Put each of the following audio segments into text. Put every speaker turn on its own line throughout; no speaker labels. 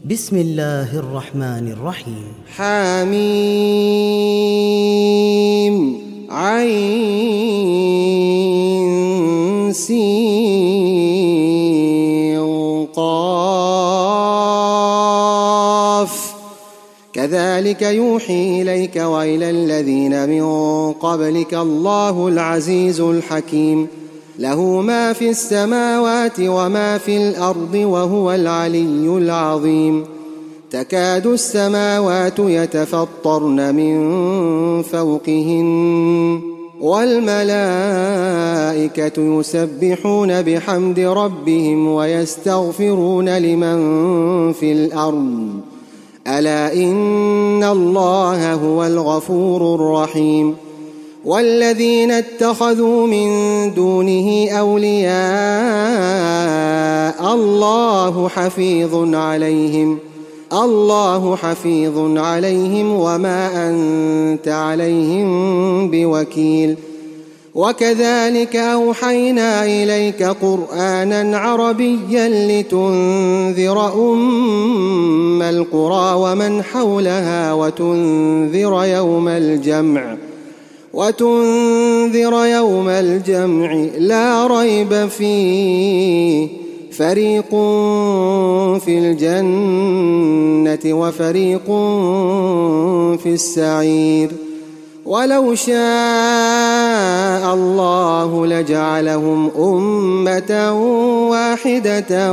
بسم الله الرحمن الرحيم.
حميم عين سين قاف كذلك يوحي إليك وإلى الذين من قبلك الله العزيز الحكيم له ما في السماوات وما في الأرض وهو العلي العظيم تكاد السماوات يتفطرن من فوقهن والملائكة يسبحون بحمد ربهم ويستغفرون لمن في الأرض ألا إن الله هو الغفور الرحيم والذين اتخذوا من دونه أولياء الله حفيظ عليهم وما أنت عليهم بوكيل وكذلك أوحينا إليك قرآنا عربيا لتنذر أم القرى ومن حولها وتنذر يوم الجمع لا ريب فيه فريق في الجنة وفريق في السعير ولو شاء الله لجعلهم أمة واحدة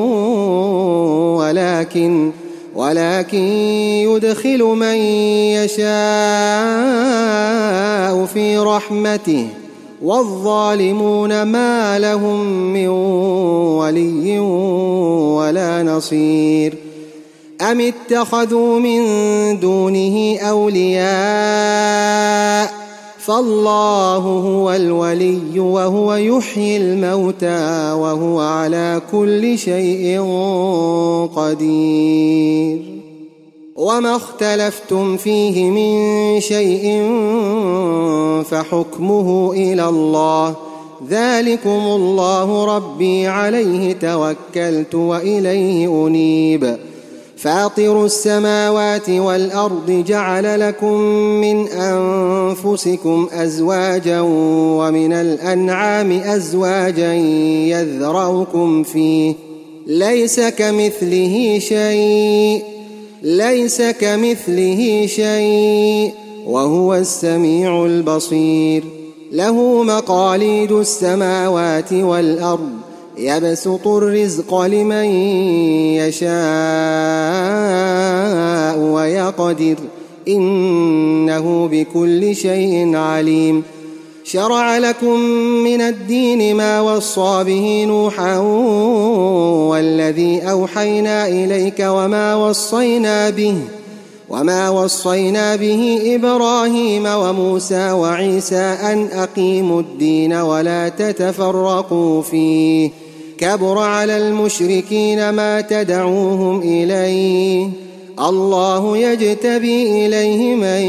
ولكن يدخل من يشاء في رحمته والظالمون ما لهم من ولي ولا نصير أم اتخذوا من دونه أولياء فالله هو الولي وهو يحيي الموتى وهو على كل شيء قدير وما اختلفتم فيه من شيء فحكمه إلى الله ذلكم الله ربي عليه توكلت وإليه أنيب فاطر السماوات والأرض جعل لكم من أنفسكم أزواجا ومن الأنعام أزواجا يذرأكم فيه ليس كمثله شيء وهو السميع البصير له مقاليد السماوات والأرض يبسط الرزق لمن يشاء ويقدر إنه بكل شيء عليم شرع لكم من الدين ما وصى به نوحا والذي أوحينا إليك وما وصينا به إبراهيم وموسى وعيسى أن أقيموا الدين ولا تتفرقوا فيه كبر على المشركين ما تدعوهم إليه الله يجتبي إليه من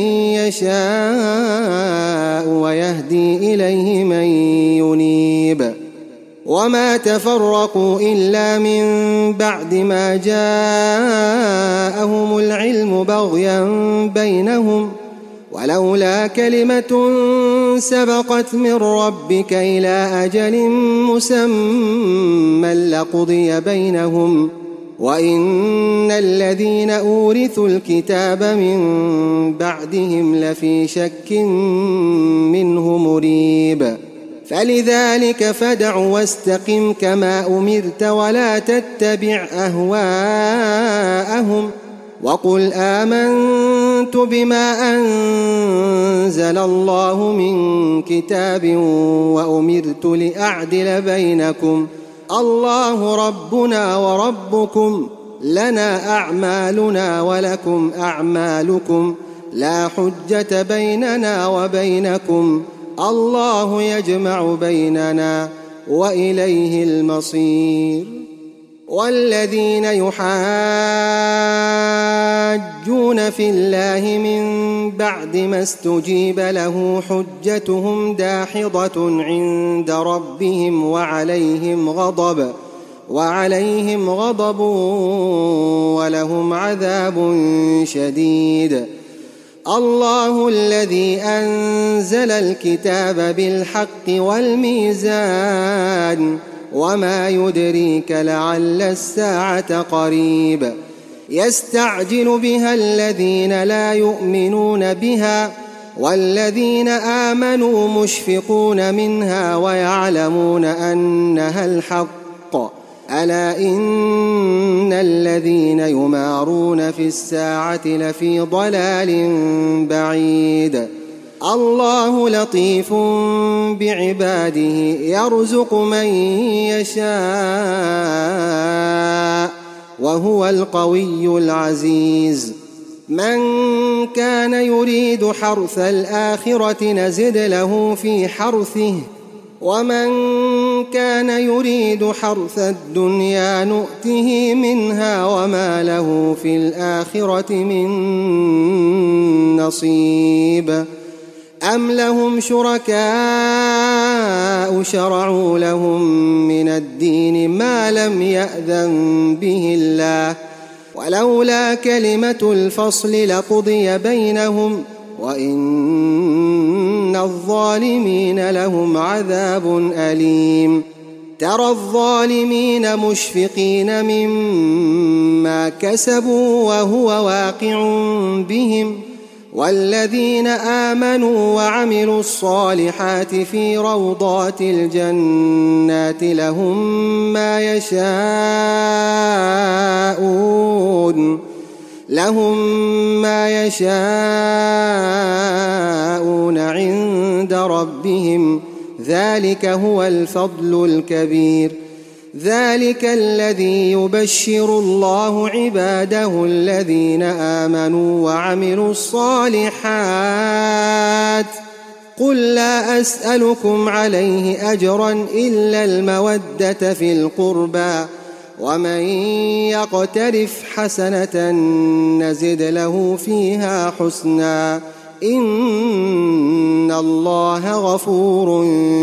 يشاء ويهدي إليه من ينيب وما تفرقوا إلا من بعد ما جاءهم العلم بغيا بينهم ولولا كلمة سبقت من ربك إلى أجل مسمى لقضي بينهم وإن الذين أورثوا الكتاب من بعدهم لفي شك منه مريب فلذلك فادع واستقم كما أمرت ولا تتبع أهواءهم وقل آمنت بما أنزل الله من كتاب وأمرت لأعدل بينكم الله ربنا وربكم لنا أعمالنا ولكم أعمالكم لا حجة بيننا وبينكم الله يجمع بيننا وإليه المصير والذين يحاجون في الله من بعد ما استجيب له حجتهم داحضة عند ربهم وعليهم غضب ولهم عذاب شديد. الله الذي أنزل الكتاب بالحق والميزان وما يدريك لعل الساعة قريب. يستعجل بها الذين لا يؤمنون بها والذين آمنوا مشفقون منها ويعلمون أنها الحق. ألا إن الذين يمارون في الساعة لفي ضلال بعيد. الله لطيف بعباده يرزق من يشاء وهو القوي العزيز. من كان يريد حرث الآخرة نزد له في حرثه ومن كان يريد حرث الدنيا نؤته منها وما له في الآخرة من نصيب. أم لهم شركاء شرعوا لهم من الدين ما لم يأذن به الله ولولا كلمة الفصل لقضي بينهم وإن الظالمين لهم عذاب أليم. ترى الظالمين مشفقين مما كسبوا وهو واقع بهم والذين آمنوا وعملوا الصالحات في روضات الجنات لهم ما يشاءون عند ربهم ذلك هو الفضل الكبير. ذلك الذي يبشر الله عباده الذين آمنوا وعملوا الصالحات. قل لا أسألكم عليه أجرا إلا المودة في القربى ومن يقترف حسنة نزد له فيها حسنا إن الله غفور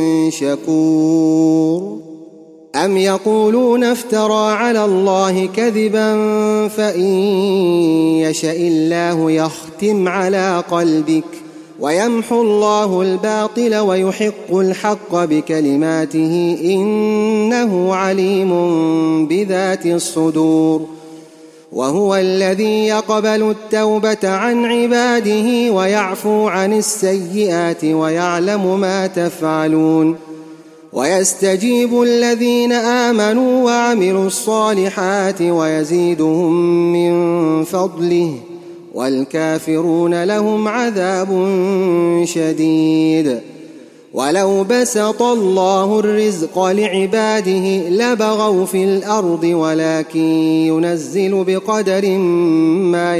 شكور. أم يقولون افترى على الله كذبا فإن يشاء الله يختم على قلبك ويمحو الله الباطل ويحق الحق بكلماته إنه عليم بذات الصدور. وهو الذي يقبل التوبة عن عباده ويعفو عن السيئات ويعلم ما تفعلون. ويستجيب الذين آمنوا وعملوا الصالحات ويزيدهم من فضله والكافرون لهم عذاب شديد. ولو بسط الله الرزق لعباده لبغوا في الأرض ولكن ينزل بقدر ما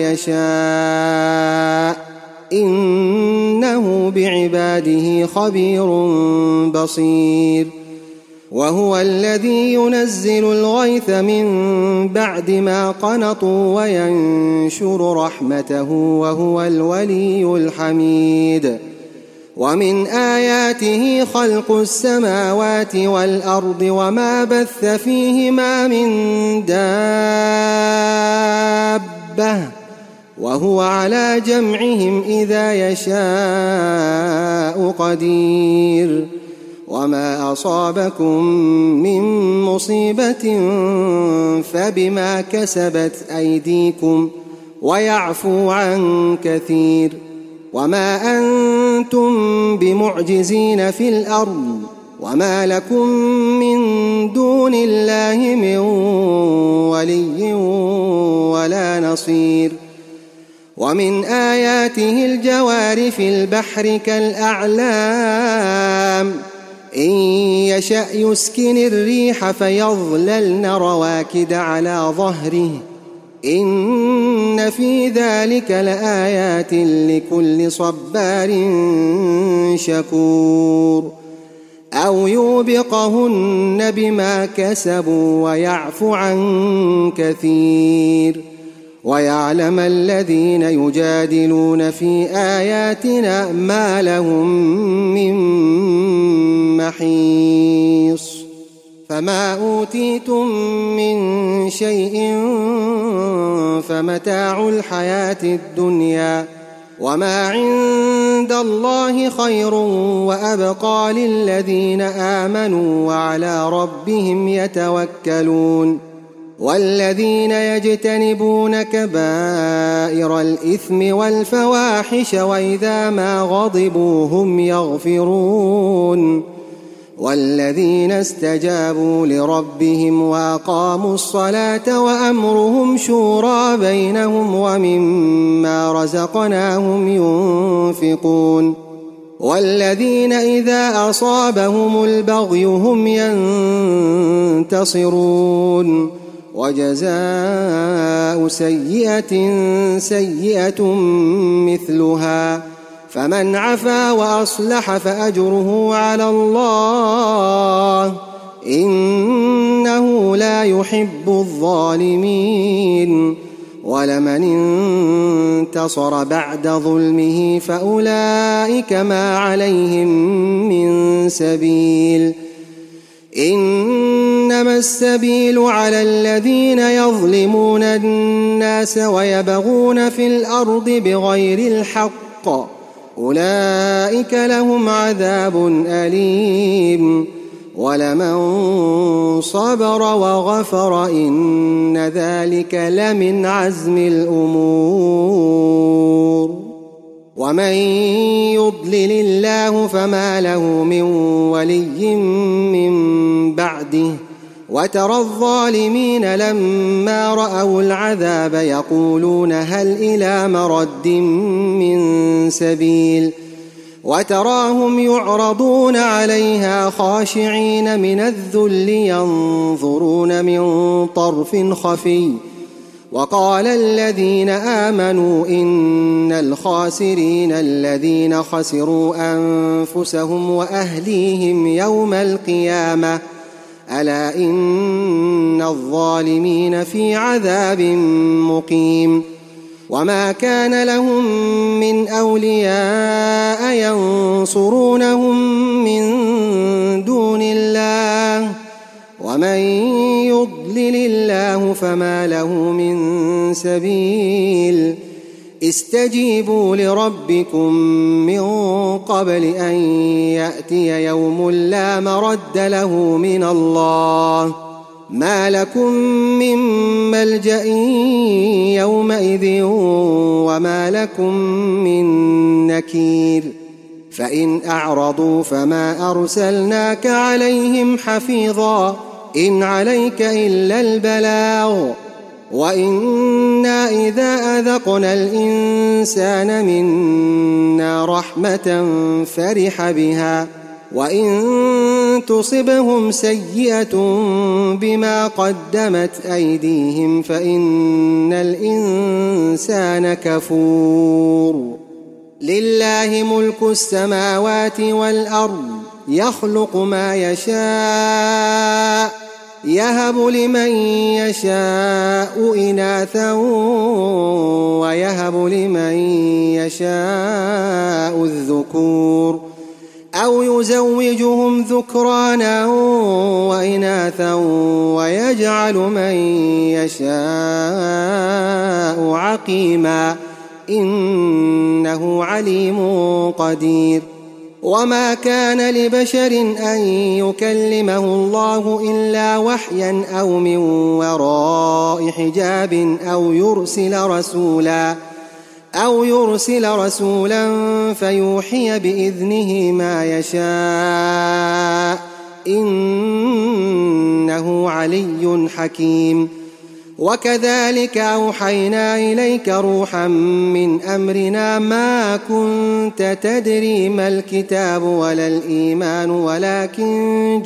يشاء إنه بعباده خبير بصير. وهو الذي ينزل الغيث من بعد ما قنطوا وينشر رحمته وهو الولي الحميد. ومن آياته خلق السماوات والأرض وما بث فيهما من دابة وهو على جمعهم إذا يشاء قدير. وما أصابكم من مصيبة فبما كسبت أيديكم ويعفو عن كثير. وما أنتم بمعجزين في الأرض وما لكم من دون الله من ولي ولا نصير. ومن آياته الجوار في البحر كالأعلام إن يشأ يسكن الريح فيظللن رواكد على ظهره إن في ذلك لآيات لكل صبار شكور. أو يوبقهن بما كسبوا ويعفو عن كثير. ويعلم الذين يجادلون في آياتنا ما لهم من محيص. فما أوتيتم من شيء فمتاع الحياة الدنيا وما عند الله خير وأبقى للذين آمنوا وعلى ربهم يتوكلون والذين يجتنبون كبائر الإثم والفواحش وإذا ما غضبوا هم يغفرون والذين استجابوا لربهم وأقاموا الصلاة وأمرهم شورى بينهم ومما رزقناهم ينفقون والذين إذا أصابهم البغي هم ينتصرون وجزاء سيئة سيئة مثلها فمن عفا وأصلح فأجره على الله إنه لا يحب الظالمين ولمن انتصر بعد ظلمه فأولئك ما عليهم من سبيل إنما السبيل على الذين يظلمون الناس ويبغون في الأرض بغير الحق أولئك لهم عذاب أليم ولمن صبر وغفر إن ذلك لمن عزم الأمور ومن يضلل الله فما له من ولي من بعده وترى الظالمين لما رأوا العذاب يقولون هل إلى مرد من سبيل وتراهم يعرضون عليها خاشعين من الذل ينظرون من طرف خفي وقال الذين آمنوا إن الخاسرين الذين خسروا أنفسهم وأهليهم يوم القيامة ألا إن الظالمين في عذاب مقيم وما كان لهم من أولياء ينصرونهم من دون الله ومن يضلل الله فما له من سبيل استجيبوا لربكم من قبل أن يأتي يوم لا مرد له من الله ما لكم من ملجأ يومئذ وما لكم من نكير فإن أعرضوا فما أرسلناك عليهم حفيظا إن عليك إلا البلاغ وإنا إذا أذقنا الإنسان منا رحمة فرح بها وإن تصبهم سيئة بما قدمت أيديهم فإن الإنسان كفور لله ملك السماوات والأرض يخلق ما يشاء يهب لمن يشاء إناثا ويهب لمن يشاء الذكور أو يزوجهم ذكرانا وإناثا ويجعل من يشاء عقيما إنه عليم قدير وما كان لبشر أن يكلمه الله إلا وحيا أو من وراء حجاب أو يرسل رسولا فيوحي بإذنه ما يشاء إنه علي حكيم وكذلك أوحينا إليك روحا من أمرنا ما كنت تدري ما الكتاب ولا الإيمان ولكن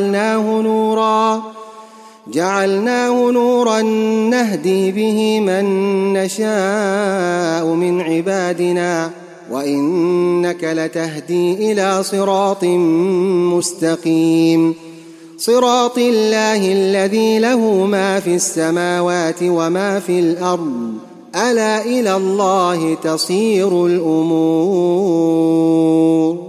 جعلناه نورا نهدي به من نشاء من عبادنا وإنك لتهدي إلى صراط مستقيم صراط الله الذي له ما في السماوات وما في الأرض ألا إلى الله تصير الأمور